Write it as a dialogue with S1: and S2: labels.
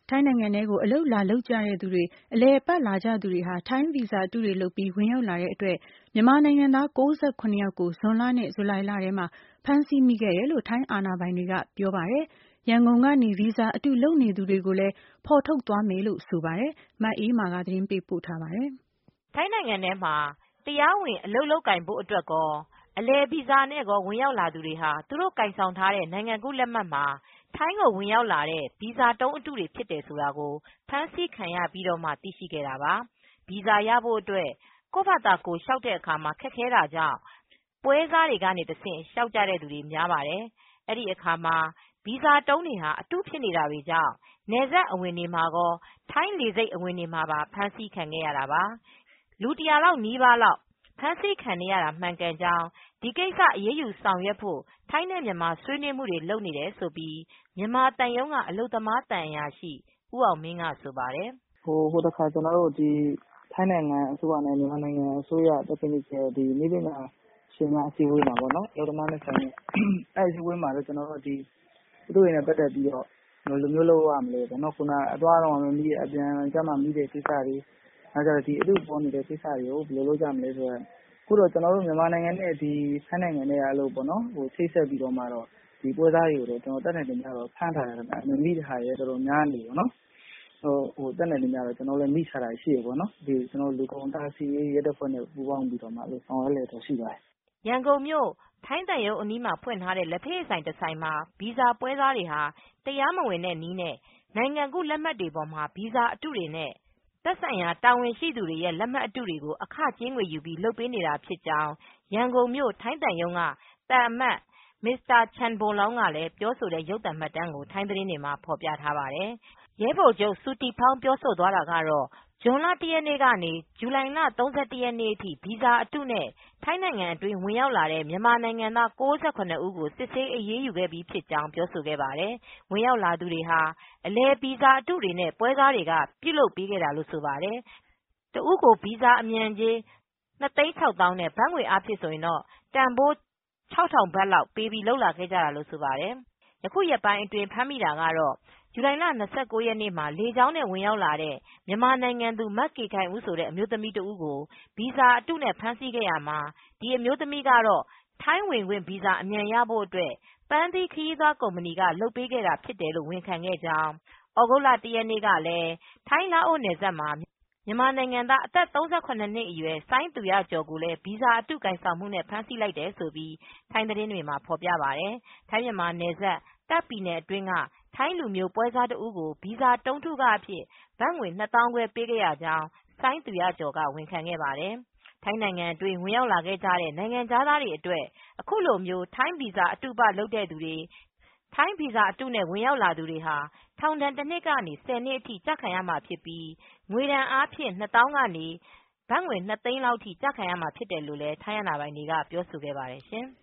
S1: ထိုင်းနိုင်ငံထဲကိုအလုပ်လာလုပ်ကြတဲ့သူတွေအလည်အပတ်လာကြသူတွေဟာထိုင်းဗီဇာအတုတွေလုပ်ပြီးဝင်ရောက်လာတဲ့အတွက်မြန်မာနိုင်ငံသား69ယောက်ကိုဇွန်လနဲ့ဇူလိုင်လထဲမှာဖမ်းဆီးမိခဲ့တယ်လို့ထိုင်းအာဏာပိုင်တွေကပြောပါတယ်။ရန်ကုန်ကနေဗီဇာအတုလုပ်နေသူတွေကိုလည်းဖော်ထုတ်သွားမယ်လို့ဆိုပါတယ်။မအေးမာကသတင်းပေးပို့ထားပါတယ်
S2: ။ထိုင်းနိုင်ငံထဲမှာတရားဝင်အလုပ်လုပ်ကိုင်ဖို့အတွက်ကောအလည်ဗီဇာနဲ့ကောဝင်ရောက်လာသူတွေဟာသူတို့ကိုင်ဆောင်ထားတဲ့နိုင်ငံကူးလက်မှတ်မှာထိုင်းကိုဝင်ရောက်လာတဲ့ဗီဇာတုံးအတုတွေဖြစ်တယ်ဆိုတာကိုဖမ်းဆီးခံရပြီးတော့မှသိရှိခဲ့တာပါ။ဗီဇာရဖို့အတွက်ကိုယ့်ဘာသာကိုယ်လျှောက်တဲ့အခါမှာခက်ခဲတာကြောင့်ပွဲစားတွေကနေတဆင့်လျှောက်ကြတဲ့သူတွေများပါတယ်။အဲဒီအခါမှာဗီဇာတုံးတွေဟာအတုဖြစ်နေတာတွေကြောင့်နယ်စပ်အဝင်တွေမှာကောထိုင်းလေဆိပ်အဝင်တွေမှာပါဖမ်းဆီးခံခဲ့ရတာပါ။လူ100လောက်နီးပါးလောက်ဖမ်းဆီးခံရတာမှန်ကန်ကြောင်းဒီကိစ္စအရေးယူဆောင်ရွက်ဖို့ထိုင်းနဲ့မြန်မာဆွေးနွေးမှုတွေလုပ်နေတယ်ဆိုပြီးမြန်မာသံရုံးကအလုပ်သမားသံအရာရှိဦးအောင်မင်းကဆိုပါတယ်
S3: ။ဟိုတခါကျွန်တော်တို့ဒီထိုင်းနိုင်ငံအစိုးရနဲ့မြန်မာနိုင်ငံအစိုးရတက်ပြီးဒီနေ့ပညာရှင်များအစည်းအဝေးမှာပေါ့နော်အလုပ်သမားနဲ့ဆိုင်တဲ့အဲဒီအစည်းအဝေးမှာတော့ကျွန်တော်တို့ဒီသူတို့တွေနဲ့ပတ်သက်ပြီးတော့ဘယ်လိုမျိုးလုပ်ရမလဲပေါ့နော်ခုနအသွားတော့မမိအပြန်ကျမှမိတဲ့ကိစ္စတွေအဲဒါဒီအလုပ်ပေါ်နေတဲ့ကိစ္စတွေကိုဘယ်လိုလုပ်ကြမလဲဆိုတော့ခုတော့ကျွန်တော်တို့မြန်မာနိုင်ငံနဲ့ဒီထိုင်းနိုင်ငံနဲ့အလုပ်ပေါ့နော်ဟိုချိတ်ဆက်ပြီးတော့မှတော့ဒီပွဲစားတွေကိုတော့ကျွန်တော်တက်နေတယ်များတော့ဖမ်းထားတယ်မမိတဲ့ဟာတွေတော်တော်များနေပေါ့နော်ဟိုတက်နေတယ်များတော့ကျွန်တော်လည်းမိထားတာရှိရပေါ့နော်ဒီကျွန်တော်လူကုန်တားဆီးရဲတဲ့ဖွဲ့နဲ့ပူးပေါင်းပြီးတော့မှလို့ဆောင်ရွက်လေတော့ရှိပါတယ်
S2: ရန်ကုန်မြို့ထိုင်းတန်ရုံအနီးမှာဖွင့်ထားတဲ့လက်ဖက်ဆိုင်တစ်ဆိုင်မှာဗီဇာပွဲစားတွေဟာတရားမဝင်တဲ့နည်းနဲ့နိုင်ငံကူးလက်မှတ်တွေပေါ်မှာဗီဇာအတုတွေနဲ့သက်ဆိုင်ရာတာဝန်ရှိသူတွေရဲ့လက်မှတ်အတုတွေကိုအခကြေးငွေယူပြီးလုပ်ပေးနေတာဖြစ်ကြောင်းရန်ကုန်မြို့ထိုင်းတန်ရုံကတန်အမတ်မစ္စတာချန်ဘွန်လောင်းကလည်းပြောဆိုတဲ့ရုပ်သံမှတ်တမ်းကိုထိုင်းသတင်းတွေမှာဖော်ပြထားပါတယ်။ရဲဘော်ချုပ်စူတီဖောင်းပြောဆိုသွားတာကတော့ဇွန်လ 1 ရက်နေ့ကနေဇူလိုင်လ 31 ရက်နေ့အထိဗီဇာအတုနဲ့ထိုင်းနိုင်ငံအတွင်းဝင်ရောက်လာတဲ့မြန်မာနိုင်ငံသား69ဦးကိုစစ်ဆေးအရေးယူခဲ့ပြီးဖြစ်ကြောင်းပြောဆိုခဲ့ပါတယ်။ဝင်ရောက်လာသူတွေဟာအလည်ဗီဇာအတုတွေနဲ့ပွဲစားတွေကပြုလုပ်ပေးခဲ့တာလို့ဆိုပါတယ်။တဦးကိုဗီဇာအမြန်ကြေး2,600,000နဲ့ဘတ်ငွေအားဖြင့်ဆိုရင်တော့တန်ဖိုး6,000 ဘတ်လောက်ပေးပြီးလုပ်လာခဲ့ကြတာလို့ဆိုပါတယ်။ယခုရက်ပိုင်းအတွင်းဖမ်းမိတာကတော့ဇူလိုင်လ 29 ရက်နေ့မှာလေကြောင်းနဲ့ဝင်ရောက်လာတဲ့မြန်မာနိုင်ငံသူမကေခိုင်ဦးဆိုတဲ့အမျိုးသမီးတဦးကိုဗီဇာအတုနဲ့ဖမ်းဆီးခဲ့ရမှာဒီအမျိုးသမီးကတော့ထိုင်းဝင်ခွင့်ဗီဇာအမြန်ရဖို့အတွက်ပန်းသီးခရီးသွားကုမ္ပဏီကလုပ်ပေးခဲ့တာဖြစ်တယ်လို့ဝန်ခံခဲ့ကြောင်းဩဂုတ်လ 1 ရက်နေ့ကလည်းထိုင်းလာအိုနယ်စပ်မှာမြန်မာနိုင်ငံသားအသက် 38 နှစ်အရွယ်စိုင်းသူရကျော်ကိုလည်းဗီဇာအတုကိုင်ဆောင်မှုနဲ့ဖမ်းဆီးလိုက်တယ်လို့ထိုင်းသတင်းတွေမှာဖော်ပြပါတယ်။ထိုင်းမြန်မာနယ်စပ်တာ့ခ်ပြည်နယ်အတွင်းကထိုင်းလူမျိုးပွဲစားတဦးကိုဗီဇာတုံးထုခအဖြစ်ဘတ်ငွေ 2,500 ပေးခဲ့ရကြောင်းစိုင်းသူရကျော်ကဝန်ခံခဲ့ပါတယ်။ထိုင်းနိုင်ငံအတွင်းဝင်ရောက်လာခဲ့ကြတဲ့နိုင်ငံခြားသားတွေအတွက်အခုလိုထိုင်းဗီဇာအတုပလုပ်တဲ့သူတွေထိုင်းဗီဇာအတုနဲ့ဝင်ရောက်လာသူတွေဟာထောင်ဒဏ်1 နှစ်ကနေ10 နှစ်အထိကျခံရမှာဖြစ်ပြီးငွေဒဏ်အားဖြင့်2,000 ကနေဘတ်ငွေ 2 သိန်းလောက်ထိကျခံရမှာဖြစ်တယ်လို့လည်းထိုင်းအာဏာပိုင်တွေကပြောဆိုခဲ့ပါတယ်ရှင်။